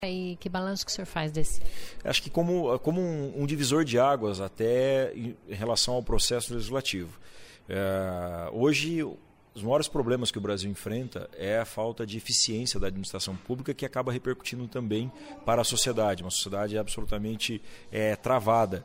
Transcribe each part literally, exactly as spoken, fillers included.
E que balanço que o senhor faz desse? Acho que como, como um, um divisor de águas até em relação ao processo legislativo. É, hoje, os maiores problemas que o Brasil enfrenta é a falta de eficiência da administração pública, que acaba repercutindo também para a sociedade, uma sociedade absolutamente é, travada.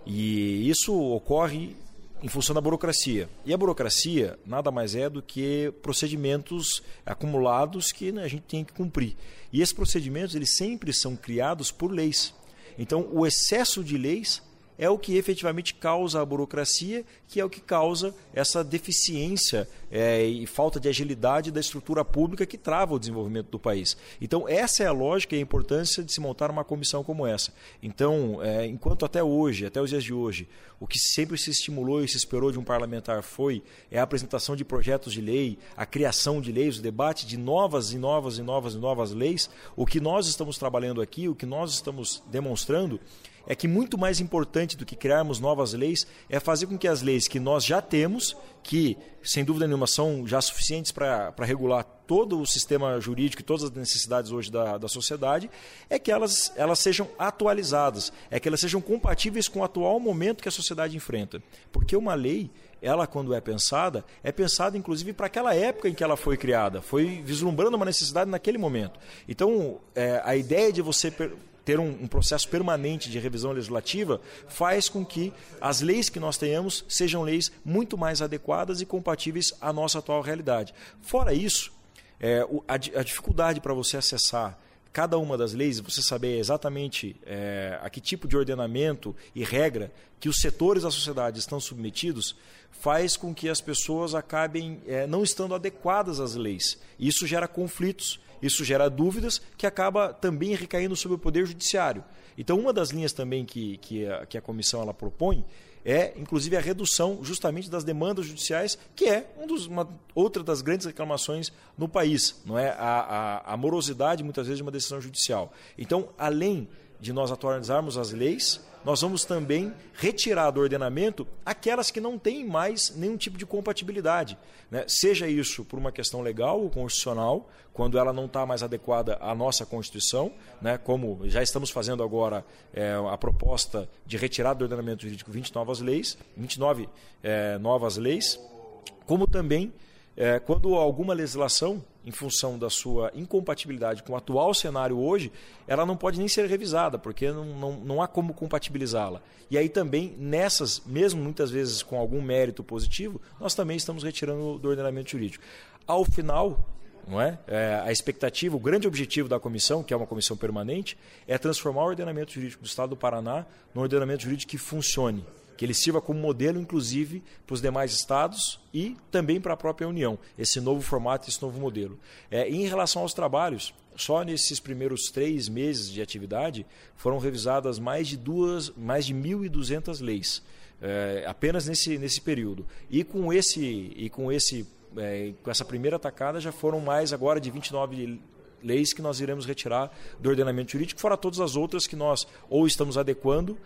E isso ocorre em função da burocracia. E a burocracia nada mais é do que procedimentos acumulados que, né, a gente tem que cumprir. E esses procedimentos eles sempre são criados por leis. Então, o excesso de leis é o que efetivamente causa a burocracia, que é o que causa essa deficiência é, e falta de agilidade da estrutura pública que trava o desenvolvimento do país. Então, essa é a lógica e a importância de se montar uma comissão como essa. Então, é, enquanto até hoje, até os dias de hoje, o que sempre se estimulou e se esperou de um parlamentar foi é a apresentação de projetos de lei, a criação de leis, o debate de novas e novas e novas e novas leis, o que nós estamos trabalhando aqui, o que nós estamos demonstrando é que muito mais importante do que criarmos novas leis é fazer com que as leis que nós já temos, que sem dúvida nenhuma são já suficientes para regular todo o sistema jurídico e todas as necessidades hoje da, da sociedade, é que elas, elas sejam atualizadas, é que elas sejam compatíveis com o atual momento que a sociedade enfrenta. Porque uma lei, ela quando é pensada, é pensada inclusive para aquela época em que ela foi criada, foi vislumbrando uma necessidade naquele momento. Então, é, a ideia de você per ter um, um processo permanente de revisão legislativa faz com que as leis que nós tenhamos sejam leis muito mais adequadas e compatíveis à nossa atual realidade. Fora isso, é, o, a, a dificuldade para você acessar cada uma das leis, você saber exatamente é, a que tipo de ordenamento e regra que os setores da sociedade estão submetidos, faz com que as pessoas acabem é, não estando adequadas às leis. Isso gera conflitos, isso gera dúvidas que acaba também recaindo sobre o Poder Judiciário. Então, uma das linhas também que, que, a, que a comissão ela propõe é, inclusive, a redução justamente das demandas judiciais, que é um dos, uma, outra das grandes reclamações no país, não é? A, a, a morosidade, muitas vezes, de uma decisão judicial. Então, além de nós atualizarmos as leis, nós vamos também retirar do ordenamento aquelas que não têm mais nenhum tipo de compatibilidade, né? Seja isso por uma questão legal ou constitucional, quando ela não está mais adequada à nossa Constituição, né? Como já estamos fazendo agora é, a proposta de retirar do ordenamento jurídico vinte novas leis, vinte e nove é, novas leis, como também é, quando alguma legislação, em função da sua incompatibilidade com o atual cenário hoje, ela não pode nem ser revisada, porque não, não, não há como compatibilizá-la. E aí também, nessas, mesmo muitas vezes com algum mérito positivo, nós também estamos retirando do ordenamento jurídico. Ao final, não é? É, a expectativa, o grande objetivo da comissão, que é uma comissão permanente, é transformar o ordenamento jurídico do Estado do Paraná num ordenamento jurídico que funcione, que ele sirva como modelo, inclusive, para os demais estados e também para a própria União, esse novo formato, esse novo modelo. É, em relação aos trabalhos, só nesses primeiros três meses de atividade foram revisadas mais de, duas, mais de mil e duzentas leis, é, apenas nesse, nesse período. E com, esse, e com, esse, é, com essa primeira tacada já foram mais agora de vinte e nove leis que nós iremos retirar do ordenamento jurídico, fora todas as outras que nós ou estamos adequando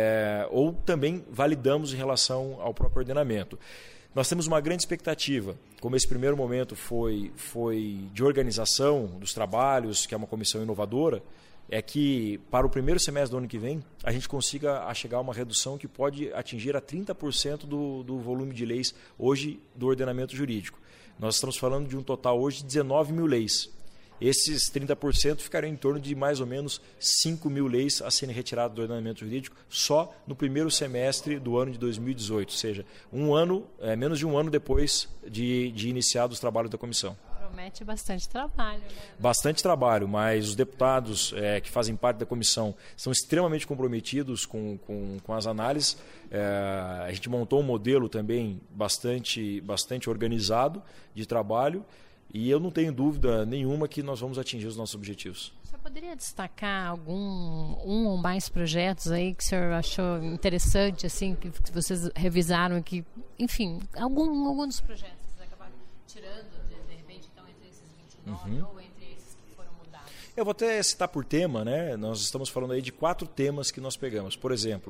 é, ou também validamos em relação ao próprio ordenamento. Nós temos uma grande expectativa, como esse primeiro momento foi, foi de organização dos trabalhos, que é uma comissão inovadora, é que para o primeiro semestre do ano que vem a gente consiga chegar a uma redução que pode atingir a trinta por cento do, do volume de leis hoje do ordenamento jurídico. Nós estamos falando de um total hoje de dezenove mil leis. Esses trinta por cento ficariam em torno de mais ou menos cinco mil leis a serem retiradas do ordenamento jurídico só no primeiro semestre do ano de dois mil e dezoito, ou seja, um ano, é, menos de um ano depois de, de iniciados os trabalhos da comissão. Promete bastante trabalho, né? Bastante trabalho, mas os deputados é, que fazem parte da comissão são extremamente comprometidos com, com, com as análises. É, a gente montou um modelo também bastante, bastante organizado de trabalho. E eu não tenho dúvida nenhuma que nós vamos atingir os nossos objetivos. Você poderia destacar algum um ou mais projetos aí que o senhor achou interessante, assim, que, que vocês revisaram, que, enfim, algum, algum dos projetos que vocês acabaram tirando, de, de repente, então, entre esses vinte e nove uhum. ou entre esses que foram mudados? Eu vou até citar por tema, né? Nós estamos falando aí de quatro temas que nós pegamos. Por exemplo,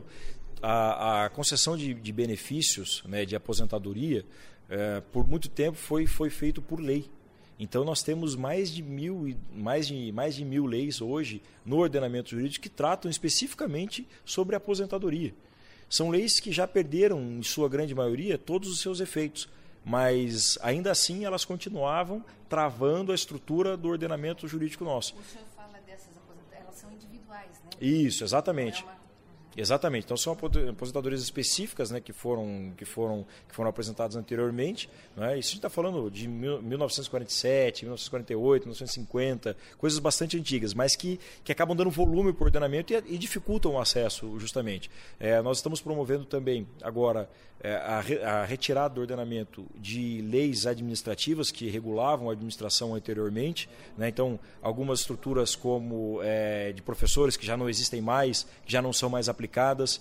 a, a concessão de, de benefícios, né, de aposentadoria, é, por muito tempo foi, foi feito por lei. Então nós temos mais de mil, mais de, mais de mil leis hoje no ordenamento jurídico que tratam especificamente sobre a aposentadoria. São leis que já perderam, em sua grande maioria, todos os seus efeitos, mas ainda assim elas continuavam travando a estrutura do ordenamento jurídico nosso. O senhor fala dessas aposentadorias, elas são individuais, né? Isso, exatamente. É uma... Exatamente. Então são aposentadorias específicas, né, que foram que foram que foram apresentadas anteriormente, né? Isso a gente está falando de mil novecentos e quarenta e sete, mil novecentos e quarenta e oito, mil novecentos e cinquenta, coisas bastante antigas, mas que que acabam dando volume para o ordenamento e, e dificultam o acesso, justamente. É, nós estamos promovendo também agora é, a, re, a retirada do ordenamento de leis administrativas que regulavam a administração anteriormente, né? Então algumas estruturas como é, de professores que já não existem mais, que já não são mais aplicadas, aplicadas,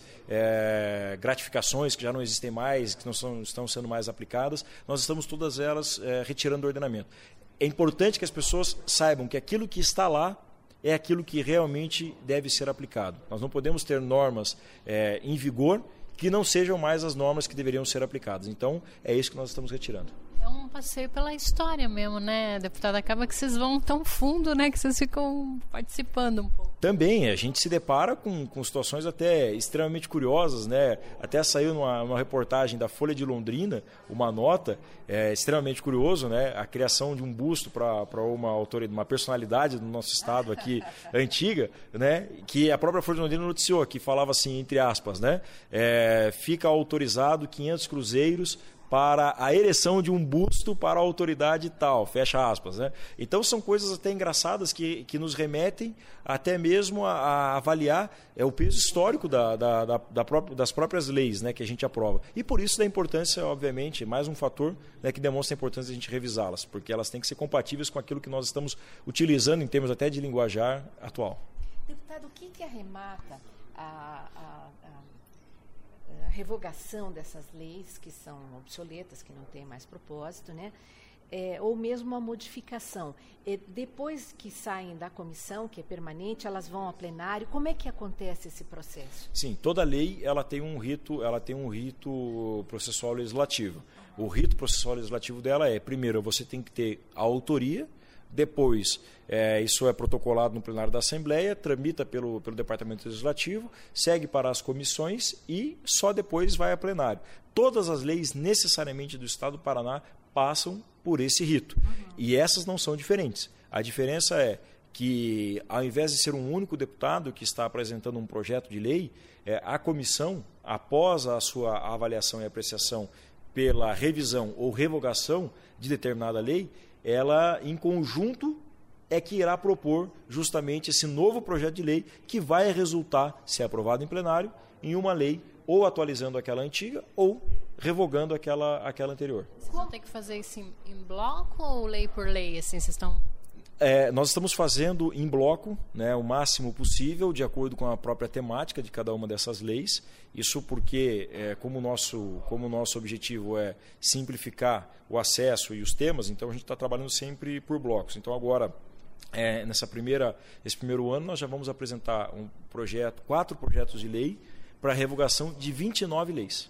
é, gratificações que já não existem mais, que não são, estão sendo mais aplicadas, nós estamos todas elas é, retirando do ordenamento. É importante que as pessoas saibam que aquilo que está lá é aquilo que realmente deve ser aplicado. Nós não podemos ter normas é, em vigor que não sejam mais as normas que deveriam ser aplicadas. Então, é isso que nós estamos retirando. É um passeio pela história mesmo, né, deputado? Acaba que vocês vão tão fundo, né, que vocês ficam participando um pouco. Também, a gente se depara com, com situações até extremamente curiosas, né? Até saiu numa, numa reportagem da Folha de Londrina, uma nota, é, extremamente curioso, né? A criação de um busto para uma autoridade, uma personalidade do nosso estado aqui, antiga, né? Que a própria Folha de Londrina noticiou, que falava assim, entre aspas, né? É, fica autorizado quinhentos cruzeiros para a ereção de um busto para a autoridade tal, fecha aspas, né? Então são coisas até engraçadas que, que nos remetem até mesmo a, a avaliar é, o peso histórico da, da, da, da própria, das próprias leis, né, que a gente aprova. E por isso da importância, obviamente, mais um fator, né, que demonstra a importância de a gente revisá-las, porque elas têm que ser compatíveis com aquilo que nós estamos utilizando em termos até de linguajar atual. Deputado, o que, que arremata a... a, a... a revogação dessas leis que são obsoletas, que não têm mais propósito, né? É, ou mesmo a modificação. E depois que saem da comissão, que é permanente, elas vão ao plenário. Como é que acontece esse processo? Sim, toda lei ela tem um rito, ela tem um rito processual legislativo. O rito processual legislativo dela é, primeiro, você tem que ter a autoria. Depois, é, isso é protocolado no plenário da Assembleia, tramita pelo, pelo Departamento Legislativo, segue para as comissões e só depois vai a plenário. Todas as leis necessariamente do Estado do Paraná passam por esse rito. Uhum. E essas não são diferentes. A diferença é que, ao invés de ser um único deputado que está apresentando um projeto de lei, é, a comissão, após a sua avaliação e apreciação pela revisão ou revogação de determinada lei, ela, em conjunto, é que irá propor justamente esse novo projeto de lei que vai resultar, se aprovado em plenário, em uma lei ou atualizando aquela antiga ou revogando aquela, aquela anterior. Vocês vão ter que fazer isso em, em bloco ou lei por lei? Assim, vocês estão... É, nós estamos fazendo em bloco, né, o máximo possível, de acordo com a própria temática de cada uma dessas leis. Isso porque, é, como o nosso, como o nosso objetivo é simplificar o acesso e os temas, então a gente está trabalhando sempre por blocos. Então agora, é, nessa primeira, esse primeiro ano, nós já vamos apresentar um projeto, quatro projetos de lei para a revogação de vinte e nove leis.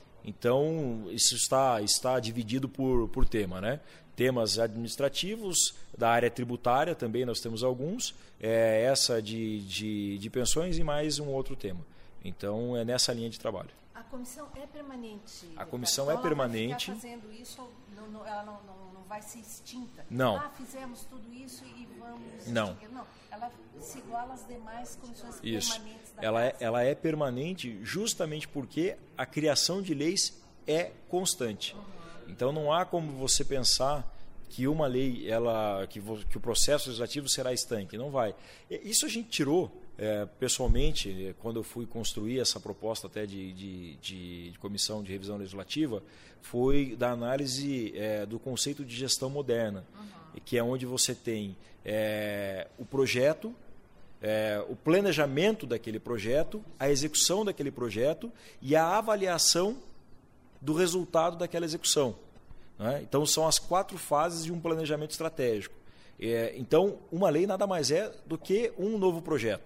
Então, isso está, está dividido por, por tema, né? Temas administrativos, da área tributária também nós temos alguns, é, essa de, de, de pensões e mais um outro tema. Então, é nessa linha de trabalho. A comissão é permanente? A comissão então, é permanente. Ela vai ficar fazendo isso, não, não, ela não, não, não vai ser extinta? Não. Ah, fizemos tudo isso e vamos... Não. Não, ela se iguala às demais comissões isso. permanentes da ela casa. É, ela é permanente justamente porque a criação de leis é constante. Uhum. Então, não há como você pensar que uma lei, ela, que, que o processo legislativo será estanque. Não vai. Isso a gente tirou, é, pessoalmente, quando eu fui construir essa proposta até de, de, de, de comissão de revisão legislativa, foi da análise é, do conceito de gestão moderna, uhum. que é onde você tem é, o projeto, é, o planejamento daquele projeto, a execução daquele projeto e a avaliação do resultado daquela execução. Né? Então, são as quatro fases de um planejamento estratégico. É, então, uma lei nada mais é do que um novo projeto.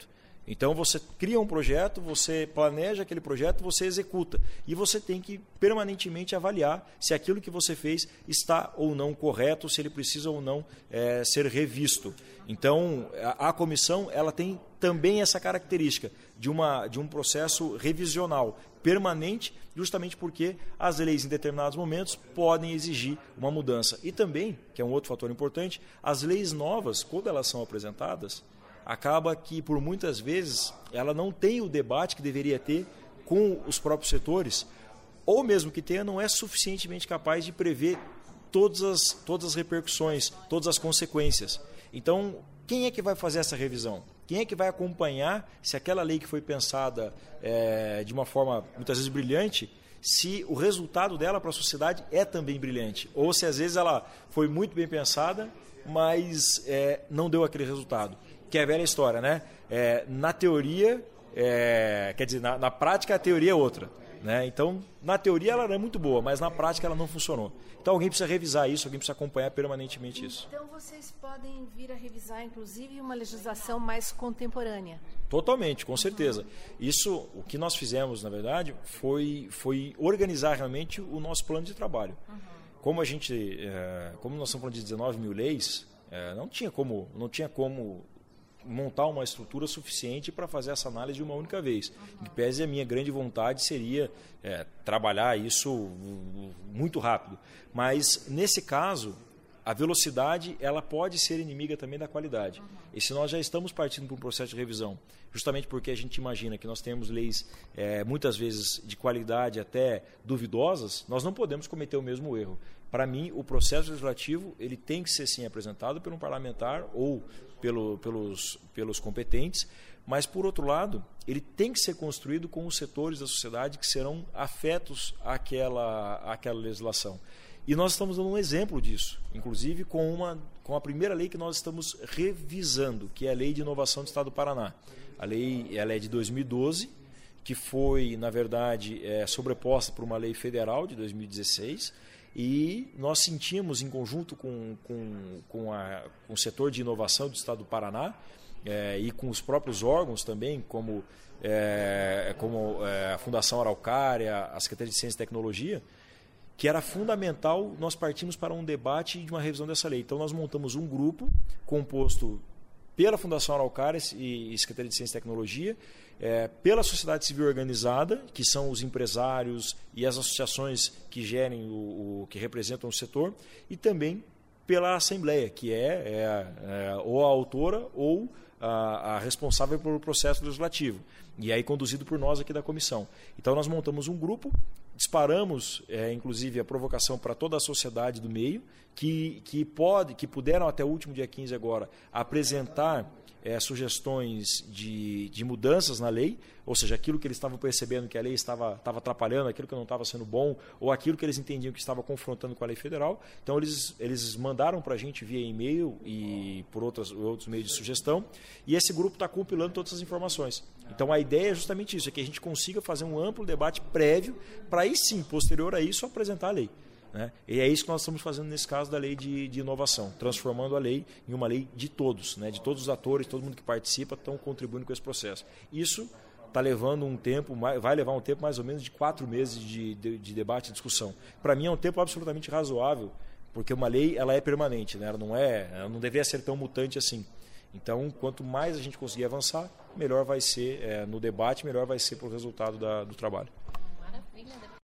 Então você cria um projeto, você planeja aquele projeto, você executa. E você tem que permanentemente avaliar se aquilo que você fez está ou não correto, se ele precisa ou não é, ser revisto. Então a, a comissão ela tem também essa característica de, uma, de um processo revisional permanente, justamente porque as leis em determinados momentos podem exigir uma mudança. E também, que é um outro fator importante, as leis novas, quando elas são apresentadas, acaba que, por muitas vezes, ela não tem o debate que deveria ter com os próprios setores, ou mesmo que tenha, não é suficientemente capaz de prever todas as, todas as repercussões, todas as consequências. Então, quem é que vai fazer essa revisão? Quem é que vai acompanhar se aquela lei que foi pensada é, de uma forma, muitas vezes, brilhante, se o resultado dela para a sociedade é também brilhante? Ou se, às vezes, ela foi muito bem pensada, mas é, não deu aquele resultado? Que é a velha história, né? É, na teoria, é, quer dizer, na, na prática a teoria é outra, né? Então, na teoria ela é muito boa, mas na prática ela não funcionou. Então alguém precisa revisar isso, alguém precisa acompanhar permanentemente isso. Então vocês podem vir a revisar, inclusive, uma legislação mais contemporânea. Totalmente, com certeza. Isso, o que nós fizemos, na verdade, foi, foi organizar realmente o nosso plano de trabalho. Uhum. Como a gente, é, como nós estamos falando de dezenove mil leis, é, não tinha como, não tinha como montar uma estrutura suficiente para fazer essa análise de uma única vez. Em que pese a minha grande vontade seria é, trabalhar isso muito rápido. Mas, nesse caso, a velocidade ela pode ser inimiga também da qualidade. E se nós já estamos partindo para um processo de revisão, justamente porque a gente imagina que nós temos leis é, muitas vezes de qualidade até duvidosas, nós não podemos cometer o mesmo erro. Para mim, o processo legislativo ele tem que ser sim apresentado por um parlamentar ou pelo, pelos, pelos competentes, mas, por outro lado, ele tem que ser construído com os setores da sociedade que serão afetos àquela, àquela legislação. E nós estamos dando um exemplo disso, inclusive com, uma, com a primeira lei que nós estamos revisando, que é a Lei de Inovação do Estado do Paraná. A lei ela é de dois mil e doze, que foi, na verdade, é, sobreposta por uma lei federal de dois mil e dezesseis, e nós sentimos, em conjunto com, com, com, a, com o setor de inovação do Estado do Paraná, é, e com os próprios órgãos também, como, é, como é, a Fundação Araucária, a Secretaria de Ciência e Tecnologia, que era fundamental nós partimos para um debate de uma revisão dessa lei. Então nós montamos um grupo composto pela Fundação Araucária e Secretaria de Ciência e Tecnologia, é, pela sociedade civil organizada, que são os empresários e as associações que gerem o, o que representam o setor, e também pela Assembleia, que é, é, é ou a autora ou a, a responsável pelo processo legislativo, e aí conduzido por nós aqui da comissão. Então nós montamos um grupo, disparamos, é, inclusive, a provocação para toda a sociedade do meio, que, que, pode, que puderam até o último dia quinze agora apresentar é, sugestões de, de mudanças na lei, ou seja, aquilo que eles estavam percebendo que a lei estava, estava atrapalhando, aquilo que não estava sendo bom, ou aquilo que eles entendiam que estava confrontando com a lei federal. Então eles, eles mandaram para a gente via e-mail e por outras, outros meios de sugestão, e esse grupo está compilando todas essas informações. Então a ideia é justamente isso, é que a gente consiga fazer um amplo debate prévio para aí sim, posterior a isso, apresentar a lei. Né? E é isso que nós estamos fazendo nesse caso da lei de, de inovação, transformando a lei em uma lei de todos, né? De todos os atores, todo mundo que participa estão contribuindo com esse processo. Isso está levando um tempo, vai levar um tempo mais ou menos de quatro meses de, de, de debate e discussão. Para mim é um tempo absolutamente razoável, porque uma lei ela é permanente, né? Ela não é, ela não deveria ser tão mutante assim. Então, quanto mais a gente conseguir avançar, melhor vai ser é, no debate, melhor vai ser para o resultado da, do trabalho.